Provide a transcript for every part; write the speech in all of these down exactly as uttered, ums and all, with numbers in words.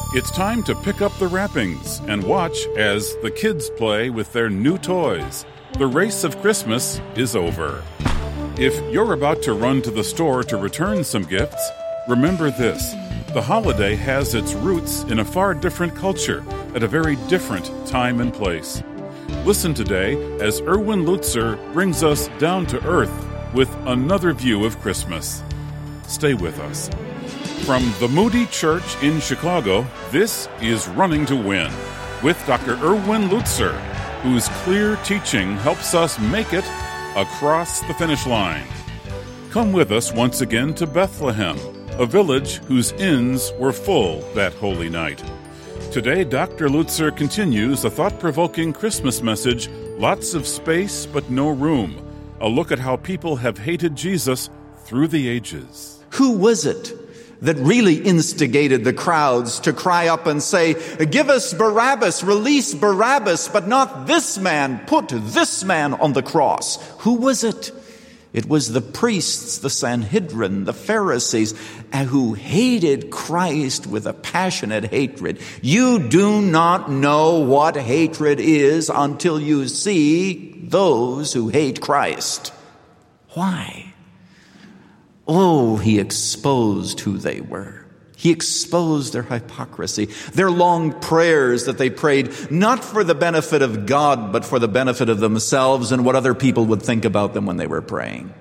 It's time to pick up the wrappings and watch as the kids play with their new toys. The race of Christmas is over. If you're about to run to the store to return some gifts, remember this: the holiday has its roots in a far different culture at a very different time and place. Listen today as Erwin Lutzer brings us down to earth with another view of Christmas. Stay with us. From the Moody Church in Chicago, this is Running to Win with Doctor Erwin Lutzer, whose clear teaching helps us make it across the finish line. Come with us once again to Bethlehem, a village whose inns were full that holy night. Today, Doctor Lutzer continues a thought-provoking Christmas message, Lots of Space but No Room, a look at how people have hated Jesus through the ages. Who was it that really instigated the crowds to cry up and say, "Give us Barabbas, release Barabbas, but not this man, put this man on the cross"? Who was it? It was the priests, the Sanhedrin, the Pharisees, who hated Christ with a passionate hatred. You do not know what hatred is until you see those who hate Christ. Why? Oh, he exposed who they were. He exposed their hypocrisy, their long prayers that they prayed, not for the benefit of God, but for the benefit of themselves and what other people would think about them when they were praying.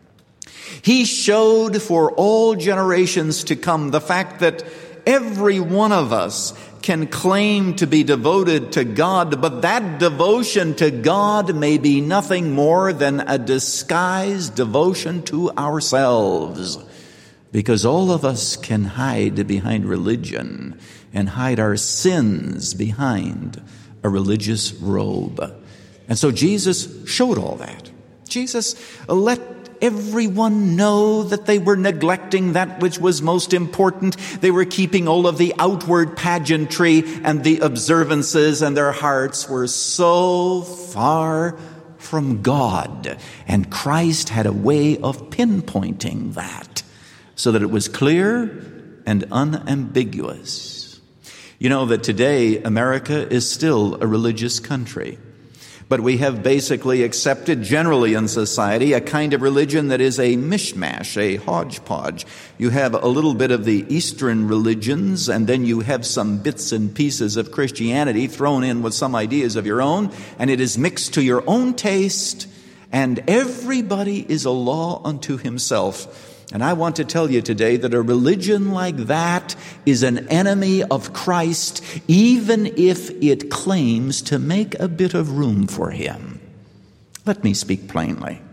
He showed for all generations to come the fact that every one of us can claim to be devoted to God, but that devotion to God may be nothing more than a disguised devotion to ourselves. Because all of us can hide behind religion and hide our sins behind a religious robe. And so Jesus showed all that. Jesus let everyone know that they were neglecting that which was most important. They were keeping all of the outward pageantry and the observances, and their hearts were so far from God. And Christ had a way of pinpointing that so that it was clear and unambiguous. You know that today America is still a religious country. But we have basically accepted generally in society a kind of religion that is a mishmash, a hodgepodge. You have a little bit of the Eastern religions, and then you have some bits and pieces of Christianity thrown in with some ideas of your own, and it is mixed to your own taste, and everybody is a law unto himself. And I want to tell you today that a religion like that is an enemy of Christ, even if it claims to make a bit of room for him. Let me speak plainly.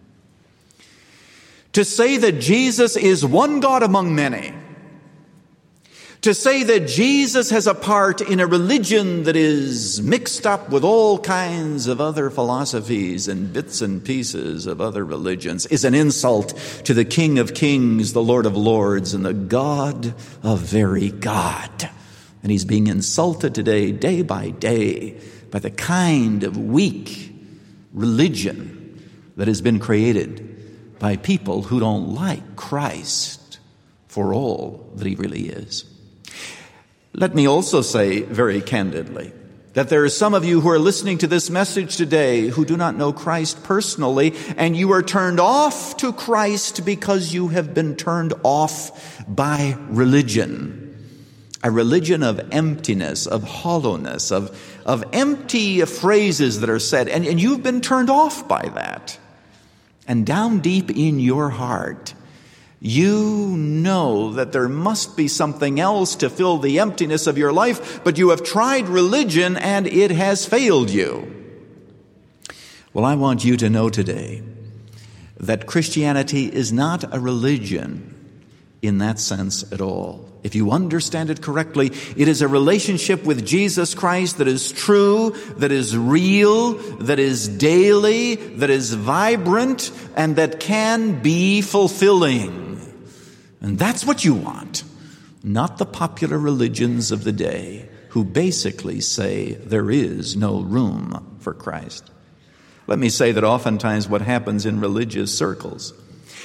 To say that Jesus is one God among many, to say that Jesus has a part in a religion that is mixed up with all kinds of other philosophies and bits and pieces of other religions is an insult to the King of Kings, the Lord of Lords, and the God of very God. And he's being insulted today, day by day, by the kind of weak religion that has been created by people who don't like Christ for all that he really is. Let me also say very candidly that there are some of you who are listening to this message today who do not know Christ personally, and you are turned off to Christ because you have been turned off by religion. A religion of emptiness, of hollowness, of, of empty phrases that are said, and, and you've been turned off by that. And down deep in your heart, you know that there must be something else to fill the emptiness of your life, but you have tried religion and it has failed you. Well, I want you to know today that Christianity is not a religion in that sense at all. If you understand it correctly, it is a relationship with Jesus Christ that is true, that is real, that is daily, that is vibrant, and that can be fulfilling. And that's what you want, not the popular religions of the day who basically say there is no room for Christ. Let me say that oftentimes what happens in religious circles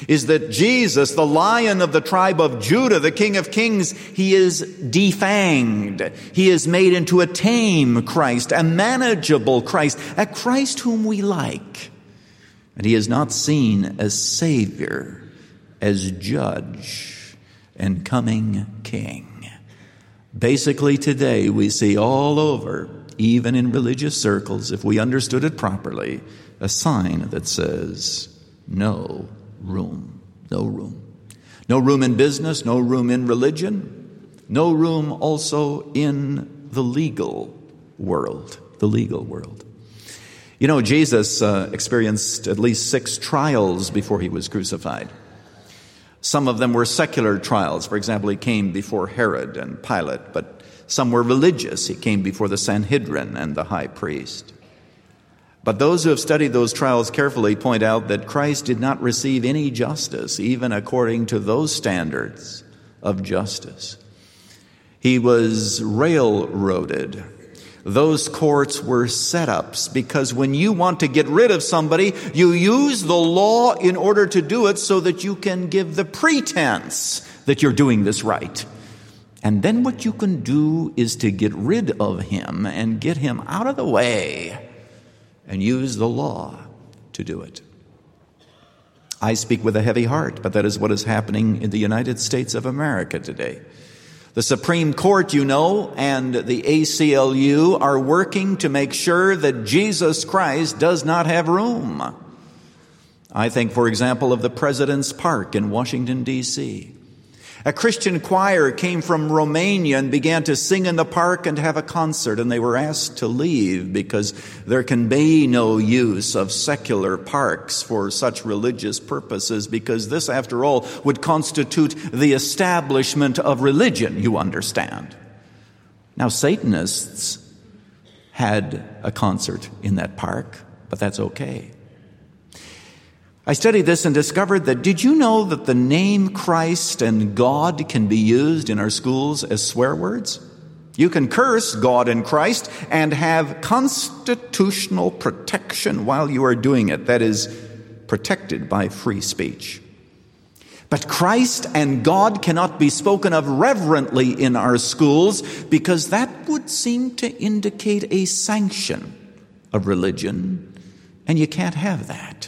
is that Jesus, the Lion of the tribe of Judah, the King of Kings, he is defanged. He is made into a tame Christ, a manageable Christ, a Christ whom we like. And he is not seen as Savior, as Judge, and coming King. Basically today we see all over, even in religious circles, if we understood it properly, a sign that says, no room, no room. No room in business, no room in religion, no room also in the legal world, the legal world. You know, Jesus uh, experienced at least six trials before he was crucified. Some of them were secular trials. For example, he came before Herod and Pilate, but some were religious. He came before the Sanhedrin and the high priest. But those who have studied those trials carefully point out that Christ did not receive any justice, even according to those standards of justice. He was railroaded. Those courts were setups because when you want to get rid of somebody, you use the law in order to do it so that you can give the pretense that you're doing this right. And then what you can do is to get rid of him and get him out of the way and use the law to do it. I speak with a heavy heart, but that is what is happening in the United States of America today. The Supreme Court, you know, and the A C L U are working to make sure that Jesus Christ does not have room. I think, for example, of the President's Park in Washington, D C A Christian choir came from Romania and began to sing in the park and have a concert, and they were asked to leave because there can be no use of secular parks for such religious purposes, because this, after all, would constitute the establishment of religion, you understand. Now, Satanists had a concert in that park, but that's okay. I studied this and discovered that, did you know that the name Christ and God can be used in our schools as swear words? You can curse God and Christ and have constitutional protection while you are doing it. That is, protected by free speech. But Christ and God cannot be spoken of reverently in our schools because that would seem to indicate a sanction of religion, and you can't have that.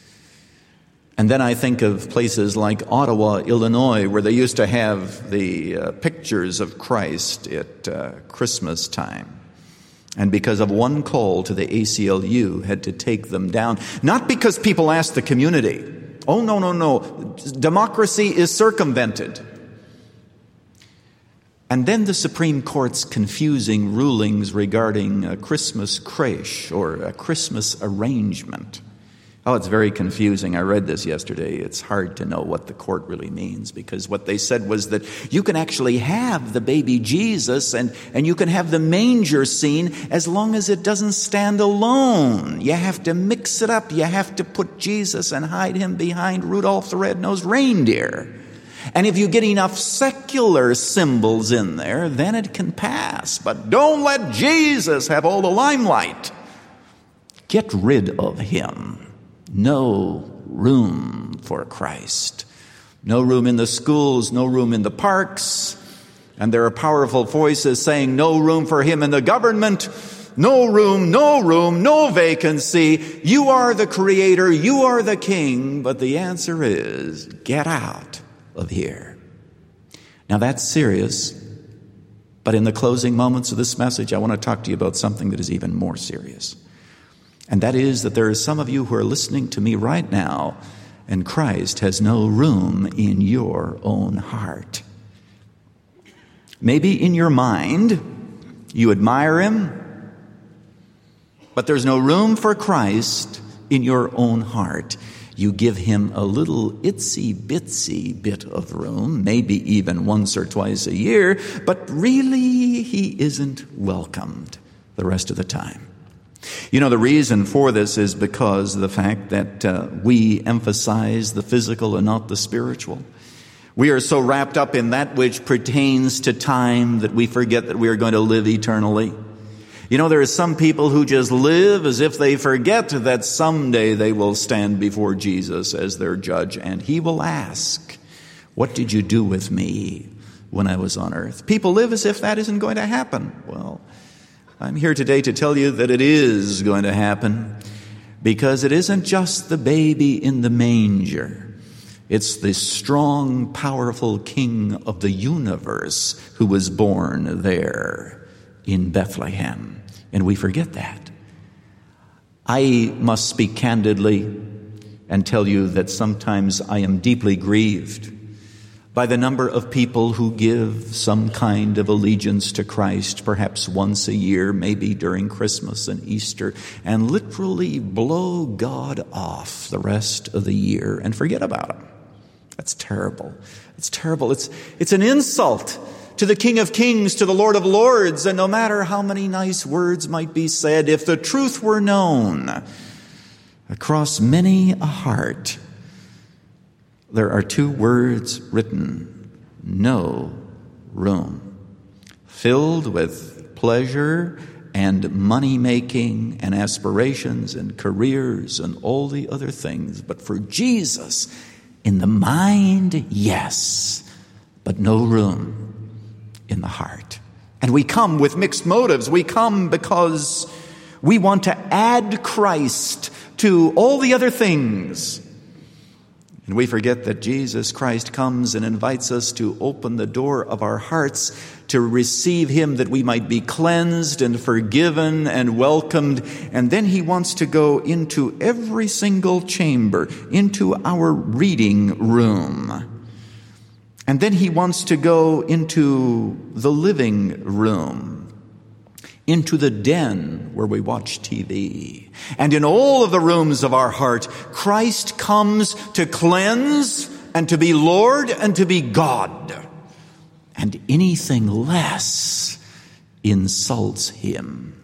And then I think of places like Ottawa, Illinois, where they used to have the uh, pictures of Christ at uh, Christmas time. And because of one call to the A C L U, had to take them down. Not because people asked the community. Oh, no, no, no. Democracy is circumvented. And then the Supreme Court's confusing rulings regarding a Christmas creche or a Christmas arrangement. Oh, it's very confusing. I read this yesterday. It's hard to know what the court really means, because what they said was that you can actually have the baby Jesus and, and you can have the manger scene as long as it doesn't stand alone. You have to mix it up. You have to put Jesus and hide him behind Rudolph the Red-Nosed Reindeer. And if you get enough secular symbols in there, then it can pass. But don't let Jesus have all the limelight. Get rid of him. No room for Christ. No room in the schools, no room in the parks. And there are powerful voices saying no room for him in the government. No room, no room, no vacancy. You are the creator, you are the king. But the answer is, get out of here. Now that's serious. But in the closing moments of this message, I want to talk to you about something that is even more serious. And that is that there are some of you who are listening to me right now, and Christ has no room in your own heart. Maybe in your mind, you admire him, but there's no room for Christ in your own heart. You give him a little itsy-bitsy bit of room, maybe even once or twice a year, but really he isn't welcomed the rest of the time. You know, the reason for this is because of the fact that uh, we emphasize the physical and not the spiritual. We are so wrapped up in that which pertains to time that we forget that we are going to live eternally. You know, there are some people who just live as if they forget that someday they will stand before Jesus as their judge, and he will ask, "What did you do with me when I was on earth?" People live as if that isn't going to happen. Well, I'm here today to tell you that it is going to happen, because it isn't just the baby in the manger. It's the strong, powerful King of the universe who was born there in Bethlehem. And we forget that. I must speak candidly and tell you that sometimes I am deeply grieved by the number of people who give some kind of allegiance to Christ, perhaps once a year, maybe during Christmas and Easter, and literally blow God off the rest of the year and forget about him. That's terrible. It's terrible. It's, it's an insult to the King of Kings, to the Lord of Lords, and no matter how many nice words might be said, if the truth were known across many a heart, there are two words written: no room. Filled with pleasure and money-making and aspirations and careers and all the other things. But for Jesus, in the mind, yes, but no room in the heart. And we come with mixed motives. We come because we want to add Christ to all the other things. And we forget that Jesus Christ comes and invites us to open the door of our hearts to receive him, that we might be cleansed and forgiven and welcomed. And then he wants to go into every single chamber, into our reading room. And then he wants to go into the living room, into the den where we watch T V. And in all of the rooms of our heart, Christ comes to cleanse and to be Lord and to be God. And anything less insults him.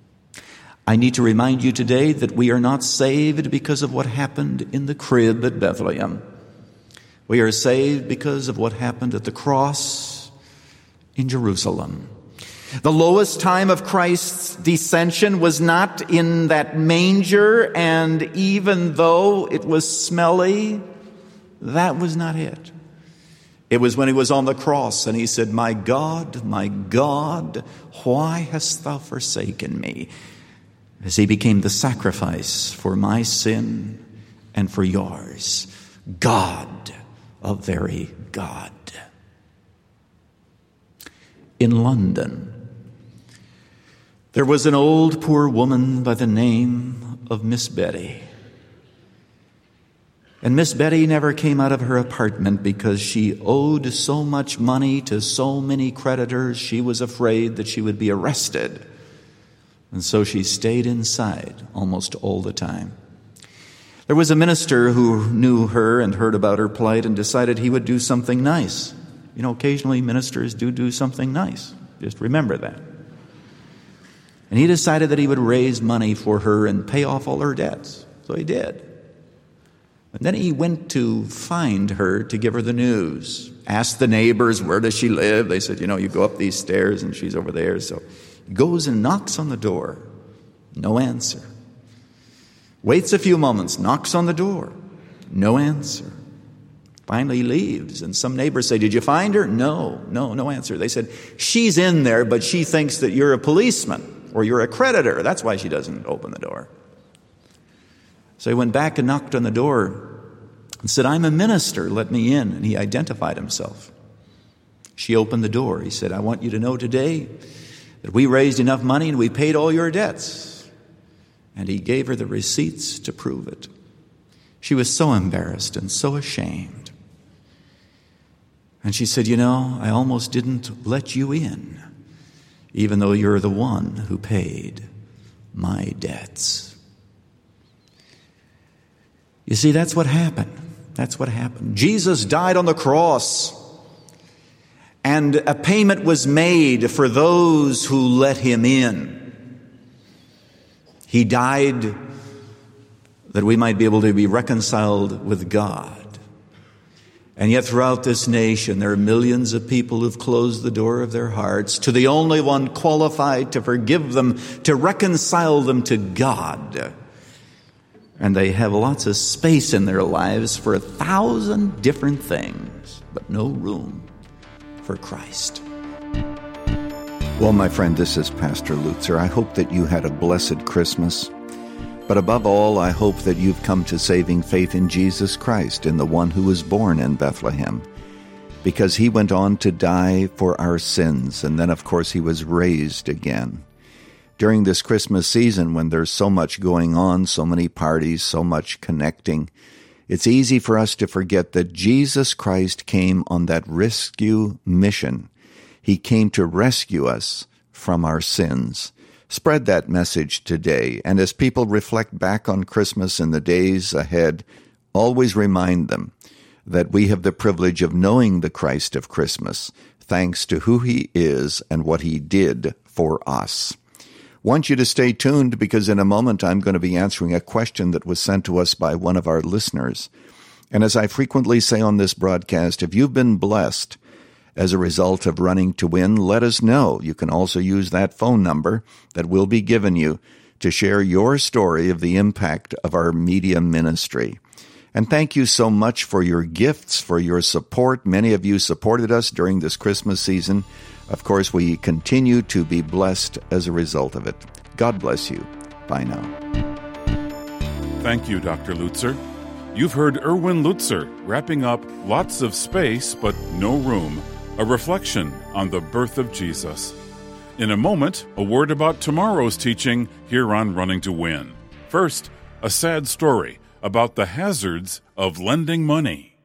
I need to remind you today that we are not saved because of what happened in the crib at Bethlehem. We are saved because of what happened at the cross in Jerusalem. The lowest time of Christ's descension was not in that manger, and even though it was smelly, that was not it. It was when he was on the cross and he said, "My God, my God, why hast thou forsaken me?" As he became the sacrifice for my sin and for yours. God, a very God. In London, there was an old poor woman by the name of Miss Betty. And Miss Betty never came out of her apartment because she owed so much money to so many creditors. She was afraid that she would be arrested. And so she stayed inside almost all the time. There was a minister who knew her and heard about her plight and decided he would do something nice. You know, occasionally ministers do do something nice. Just remember that. And he decided that he would raise money for her and pay off all her debts. So he did. And then he went to find her to give her the news. Asked the neighbors, where does she live? They said, you know, you go up these stairs and she's over there. So he goes and knocks on the door. No answer. Waits a few moments, knocks on the door. No answer. Finally leaves, and some neighbors say, did you find her? No, no, no answer. They said, she's in there, but she thinks that you're a policeman or you're a creditor. That's why she doesn't open the door. So he went back and knocked on the door and said, I'm a minister, let me in. And he identified himself. She opened the door. He said, I want you to know today that we raised enough money and we paid all your debts. And he gave her the receipts to prove it. She was so embarrassed and so ashamed. And she said, you know, I almost didn't let you in, even though you're the one who paid my debts. You see, that's what happened. That's what happened. Jesus died on the cross, and a payment was made for those who let him in. He died that we might be able to be reconciled with God. And yet throughout this nation, there are millions of people who've closed the door of their hearts to the only one qualified to forgive them, to reconcile them to God. And they have lots of space in their lives for a thousand different things, but no room for Christ. Well, my friend, this is Pastor Lutzer. I hope that you had a blessed Christmas. But above all, I hope that you've come to saving faith in Jesus Christ, in the one who was born in Bethlehem, because he went on to die for our sins, and then, of course, he was raised again. During this Christmas season, when there's so much going on, so many parties, so much connecting, it's easy for us to forget that Jesus Christ came on that rescue mission. He came to rescue us from our sins. Spread that message today, and as people reflect back on Christmas in the days ahead, always remind them that we have the privilege of knowing the Christ of Christmas, thanks to who he is and what he did for us. Want you to stay tuned, because in a moment I'm going to be answering a question that was sent to us by one of our listeners. And as I frequently say on this broadcast, if you've been blessed as a result of Running to Win, let us know. You can also use that phone number that will be given you to share your story of the impact of our media ministry. And thank you so much for your gifts, for your support. Many of you supported us during this Christmas season. Of course, we continue to be blessed as a result of it. God bless you. Bye now. Thank you, Doctor Lutzer. You've heard Erwin Lutzer wrapping up Lots of Space But No Room, a reflection on the birth of Jesus. In a moment, a word about tomorrow's teaching here on Running to Win. First, a sad story about the hazards of lending money.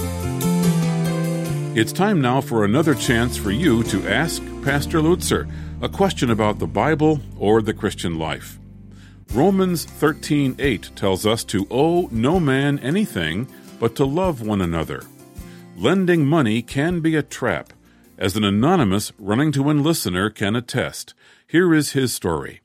It's time now for another chance for you to ask Pastor Lutzer a question about the Bible or the Christian life. Romans thirteen eight tells us to owe no man anything but to love one another. Lending money can be a trap, as an anonymous Running to Win listener can attest. Here is his story.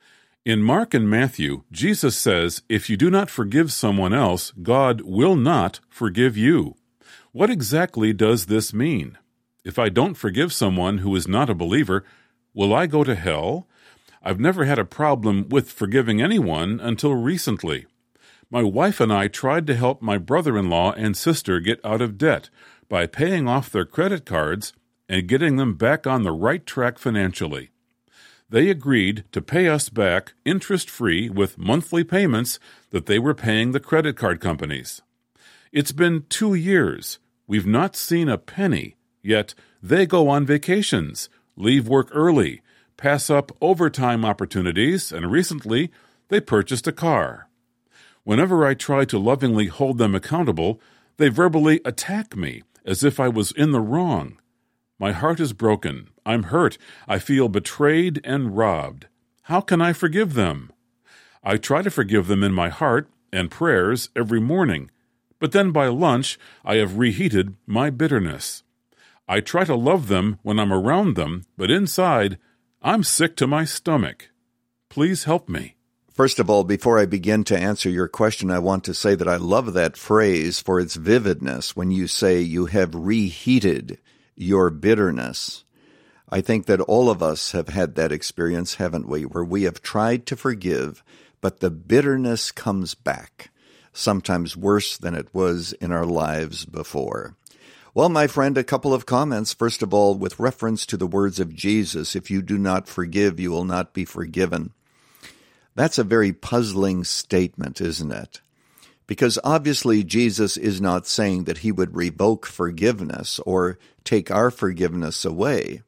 In Mark and Matthew, Jesus says, if you do not forgive someone else, God will not forgive you. What exactly does this mean? If I don't forgive someone who is not a believer, will I go to hell? I've never had a problem with forgiving anyone until recently. My wife and I tried to help my brother-in-law and sister get out of debt by paying off their credit cards and getting them back on the right track financially. They agreed to pay us back interest-free with monthly payments that they were paying the credit card companies. It's been two years. We've not seen a penny, yet they go on vacations, leave work early, pass up overtime opportunities, and recently they purchased a car. Whenever I try to lovingly hold them accountable, they verbally attack me as if I was in the wrong. My heart is broken. I'm hurt. I feel betrayed and robbed. How can I forgive them? I try to forgive them in my heart and prayers every morning, but then by lunch I have reheated my bitterness. I try to love them when I'm around them, but inside I'm sick to my stomach. Please help me. First of all, before I begin to answer your question, I want to say that I love that phrase for its vividness when you say you have reheated your bitterness. I think that all of us have had that experience, haven't we, where we have tried to forgive, but the bitterness comes back, sometimes worse than it was in our lives before. Well, my friend, a couple of comments. First of all, with reference to the words of Jesus, if you do not forgive, you will not be forgiven. That's a very puzzling statement, isn't it? Because obviously Jesus is not saying that he would revoke forgiveness or take our forgiveness away.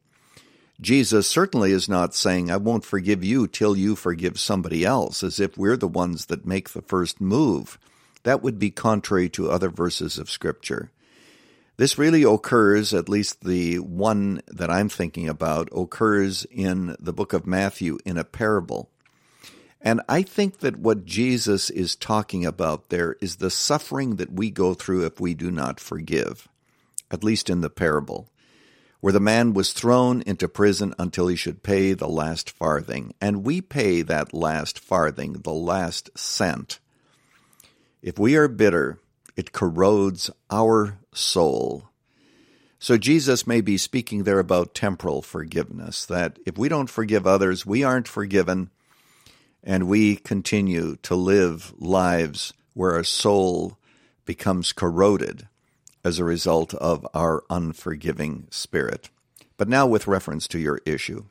Jesus certainly is not saying, I won't forgive you till you forgive somebody else, as if we're the ones that make the first move. That would be contrary to other verses of Scripture. This really occurs, at least the one that I'm thinking about, occurs in the book of Matthew in a parable. And I think that what Jesus is talking about there is the suffering that we go through if we do not forgive, at least in the parable, where the man was thrown into prison until he should pay the last farthing. And we pay that last farthing, the last cent. If we are bitter, It corrodes our soul. So Jesus may be speaking there about temporal forgiveness, that if we don't forgive others, we aren't forgiven, and we continue to live lives where our soul becomes corroded as a result of our unforgiving spirit. But now with reference to your issue.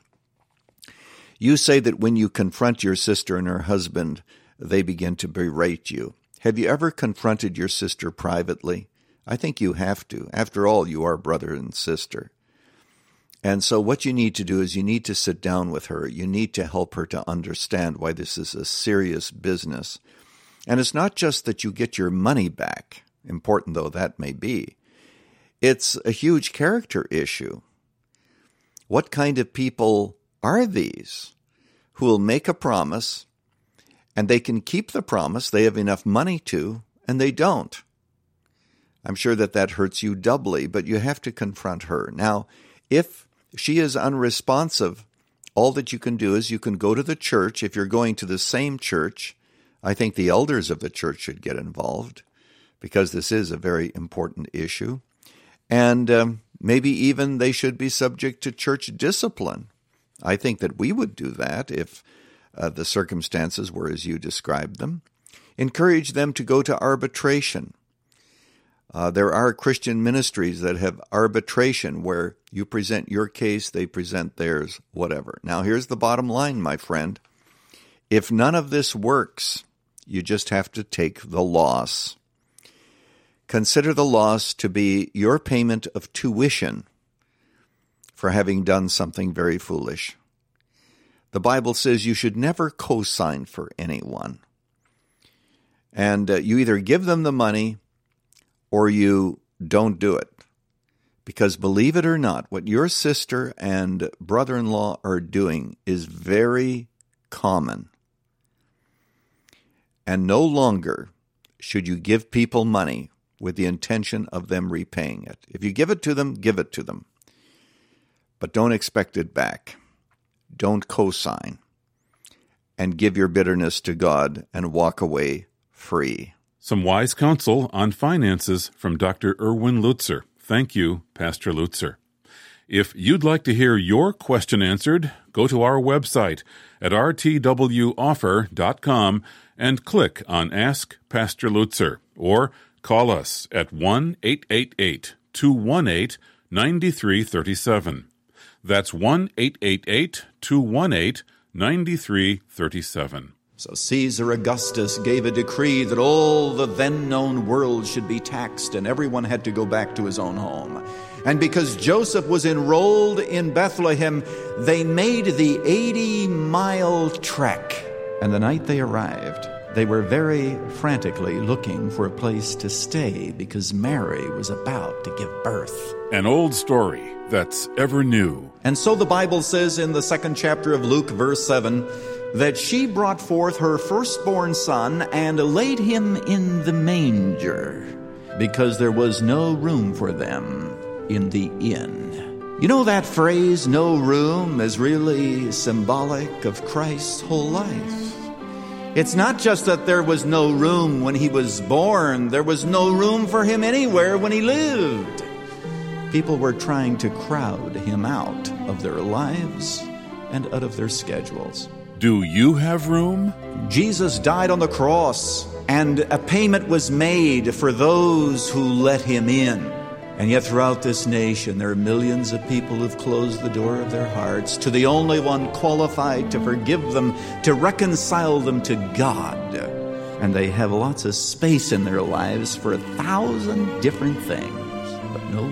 You say that when you confront your sister and her husband, they begin to berate you. Have you ever confronted your sister privately? I think you have to. After all, you are brother and sister. And so what you need to do is you need to sit down with her. You need to help her to understand why this is a serious business. And it's not just that you get your money back, important though that may be. It's a huge character issue. What kind of people are these who will make a promise and they can keep the promise, they have enough money to, and they don't? I'm sure that that hurts you doubly, but you have to confront her. Now, if she is unresponsive, all that you can do is you can go to the church. If you're going to the same church, I think the elders of the church should get involved because this is a very important issue. And um, maybe even they should be subject to church discipline. I think that we would do that if uh, the circumstances were as you described them. Encourage them to go to arbitration. Uh, there are Christian ministries that have arbitration where you present your case, they present theirs, whatever. Now, here's the bottom line, my friend. If none of this works, you just have to take the loss. Consider the loss to be your payment of tuition for having done something very foolish. The Bible says you should never co-sign for anyone. And uh, you either give them the money or you don't do it. Because believe it or not, what your sister and brother-in-law are doing is very common. And no longer should you give people money with the intention of them repaying it. If you give it to them, give it to them. But don't expect it back. Don't co-sign. And give your bitterness to God and walk away free. Some wise counsel on finances from Doctor Erwin Lutzer. Thank you, Pastor Lutzer. If you'd like to hear your question answered, go to our website at r t w offer dot com and click on Ask Pastor Lutzer, or call us at one eight eight eight, two one eight, nine three three seven. That's one eight eight eight, two one eight, nine three three seven. So Caesar Augustus gave a decree that all the then-known world should be taxed, and everyone had to go back to his own home. And because Joseph was enrolled in Bethlehem, they made the eighty-mile trek. And the night they arrived, they were very frantically looking for a place to stay because Mary was about to give birth. An old story that's ever new. And so the Bible says in the second chapter of Luke, verse seven, that she brought forth her firstborn son and laid him in the manger because there was no room for them in the inn. You know, that phrase, no room, is really symbolic of Christ's whole life. It's not just that there was no room when he was born. There was no room for him anywhere when he lived. People were trying to crowd him out of their lives and out of their schedules. Do you have room? Jesus died on the cross, and a payment was made for those who let him in. And yet throughout this nation, there are millions of people who've closed the door of their hearts to the only one qualified to forgive them, to reconcile them to God. And they have lots of space in their lives for a thousand different things, but no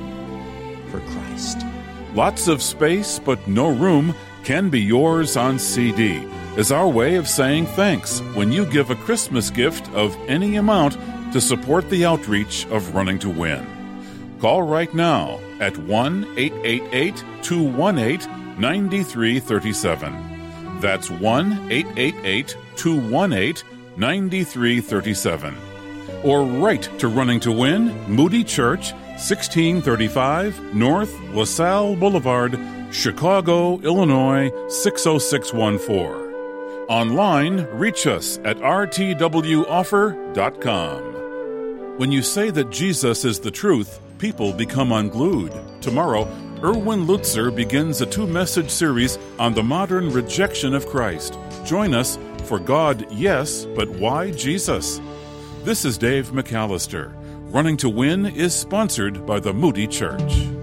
room for Christ. Lots of space, but no room can be yours on C D as our way of saying thanks when you give a Christmas gift of any amount to support the outreach of Running to Win. Call right now at one eight eight eight, two one eight, nine three three seven. That's one eight eight eight, two one eight, nine three three seven. Or write to Running to Win, Moody Church, sixteen thirty-five North LaSalle Boulevard, Chicago, Illinois, six oh six one four. Online, reach us at r t w offer dot com. When you say that Jesus is the truth, people become unglued. Tomorrow, Erwin Lutzer begins a two-message series on the modern rejection of Christ. Join us for God, yes, but why Jesus? This is Dave McAllister. Running to Win is sponsored by the Moody Church.